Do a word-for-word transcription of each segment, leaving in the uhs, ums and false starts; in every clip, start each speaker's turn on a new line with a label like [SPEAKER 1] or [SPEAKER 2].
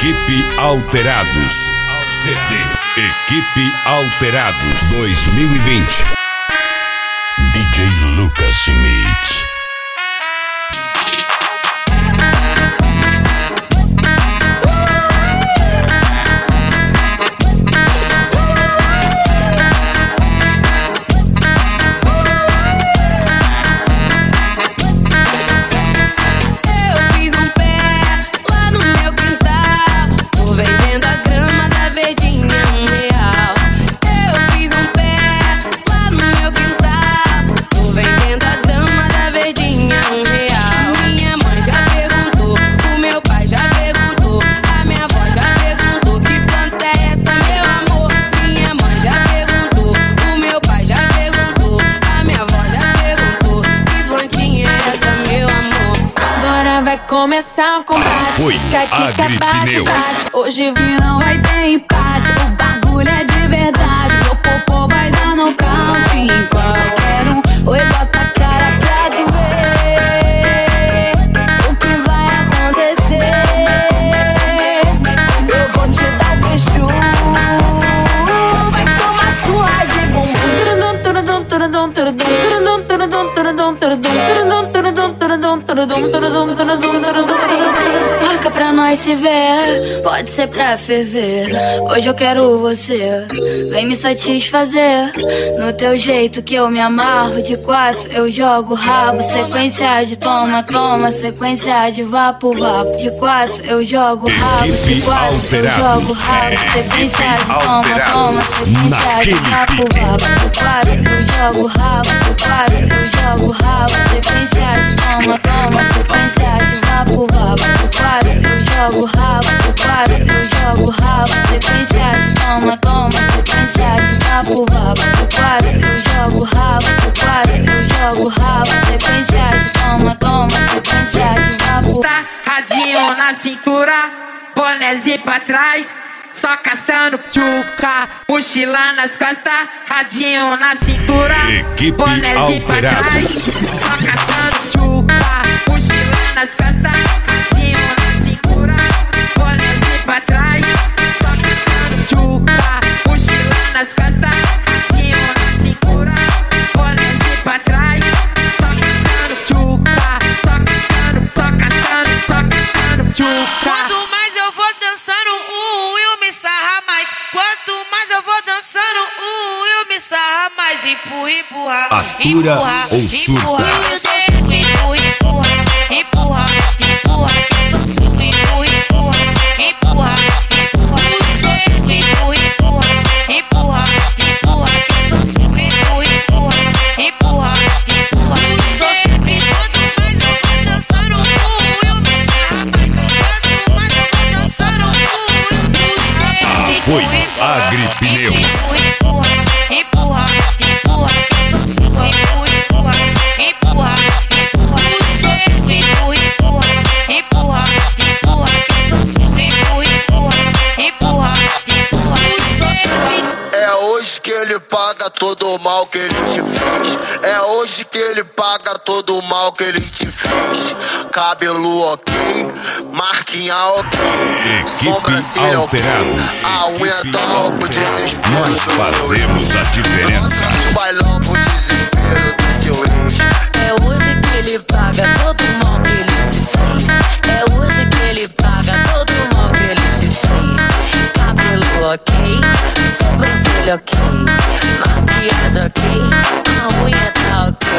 [SPEAKER 1] Equipe Alterados. C D Equipe Alterados dois mil e vinte. D J Lucas Schmidt.
[SPEAKER 2] Começar o combate,
[SPEAKER 1] Apoio Agripneus.
[SPEAKER 2] Hoje vi não vai ter empate. O bagulho é de verdade. Meu popô vai dar nocaute em qualquer um. Oi, bota a cara pra doer. O que vai acontecer? Eu vou te dar um beijo. Vai tomar sua de Marca pra nós se ver, pode ser pra ferver. Hoje eu quero você, vem me satisfazer. No teu jeito que eu me amarro. De quatro eu jogo rabo. Sequência de toma, toma. Sequência de vapo, vapo. De quatro eu jogo rabo. De quatro eu jogo rabo. Sequência de toma, toma. Sequência de vapo, vapo. De quatro eu jogo rabo. De quatro eu jogo rabo. Sequência de toma, toma. Sequência de vapo, vapo. De quatro eu jogo rabo. De quatro eu jogo rabo. Sequência de toma, toma. Sequência de vapo, vapo. De quatro eu jogo rabo. De quatro eu jogo rabo. Sequência de toma, toma. Sequência de vapo.
[SPEAKER 3] Tá radinho na cintura, bonézinho pra trás, só caçando tchuca, mochila nas costas, radinho na cintura,
[SPEAKER 1] Equipe
[SPEAKER 3] bonézinho pra trás, só caçando tchuca, mochila nas costas, radinho na cintura, bonézinho pra trás, só caçando tchuca, mochila nas costas, radinho na cintura, bonézinho pra trás, só caçando tchuca, só caçando, só caçando, só caçando tchuca.
[SPEAKER 4] Quanto mais eu vou dançando, o Will me sarra mais. Quanto mais eu vou dançando, o Will me sarra mais. Empurra, empurra,
[SPEAKER 1] Atura
[SPEAKER 4] empurra,
[SPEAKER 1] ou surta?
[SPEAKER 4] empurra. Eu sou suco, empurra, empurra, empurra, empurra. Eu sou suco, empurra, empurra, empurra, empurra. Eu sou suco, empurra, empurra, empurra, empurra. Eu sou suco, empurra, empurra, empurra, empurra. Eu sou suco. Quanto mais eu vou dançando, o Will me sarra mais. Quanto mais eu vou dançando, o Will me sarra mais.
[SPEAKER 1] Apoio Agripneus.
[SPEAKER 4] Empurra, empurra, empurra. Eu sou suco, empurra, empurra, empurra, empurra. Eu sou suco, empurra, empurra, empurra, empurra. Eu sou suco, empurra, empurra, empurra, empurra. Eu sou suco.
[SPEAKER 5] É hoje que ele paga todo o mal que ele te fez. É hoje que ele paga todo o mal que ele te fez. Cabelo ok, marquinha ok, sobrancelha ok, a unha tá louco, desespero.
[SPEAKER 1] Nós fazemos a diferença.
[SPEAKER 5] No bailão pro desespero do seu ex.
[SPEAKER 2] É hoje que ele paga todo o mal que ele te fez. É hoje que ele paga todo o mal que ele te fez. Cabelo ok, sobrancelha ok, maquiagem ok, a unha tá ok.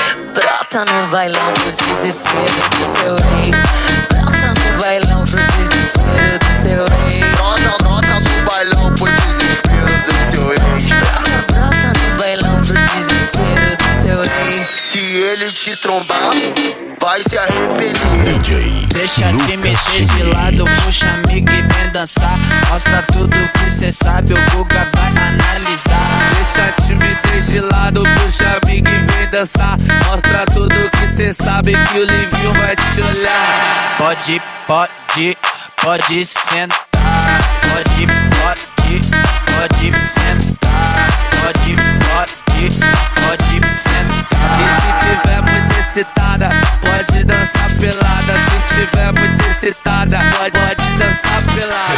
[SPEAKER 2] Brota no bailão pro desespero do seu ex. Brota no bailão pro desespero do seu ex.
[SPEAKER 5] Brota, brota no bailão pro desespero do seu ex.
[SPEAKER 2] Brota, brota no bailão pro desespero do seu ex.
[SPEAKER 5] Se ele te trombar, vai se arrepender.
[SPEAKER 1] D J
[SPEAKER 6] Deixa
[SPEAKER 1] Lucas
[SPEAKER 6] de meter de
[SPEAKER 1] Schmidt.
[SPEAKER 6] lado, puxa amigo e vem dançar. Mostra tudo que cê sabe, o Guga vai analisar.
[SPEAKER 7] Deixa te meter de lado, puxa amigo e vem dançar. Mostra tudo que cê sabe que o Livinho vai te olhar.
[SPEAKER 6] Pode, pode, pode sentar. Pode, pode, pode sentar. Pode, pode, pode sentar.
[SPEAKER 7] E se tiver muito excitada, pode dançar pelada. Se tiver muito excitada, pode, pode dançar pelada.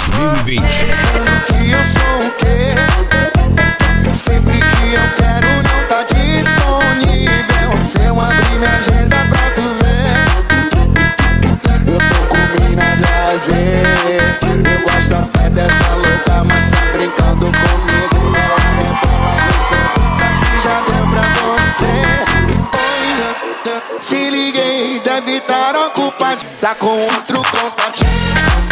[SPEAKER 1] dois mil e vinte.
[SPEAKER 8] Pensando que eu sou o quê? Sempre que eu quero não tá disponível. Se eu abrir minha agenda pra tu ver, eu tô com mina de azer. Eu gosto até dessa louca, mas tá brincando comigo. Ela rebola no seu, isso aqui já deu pra você. Oi, te liguei, deve estar ocupado, tá com outro contatinho.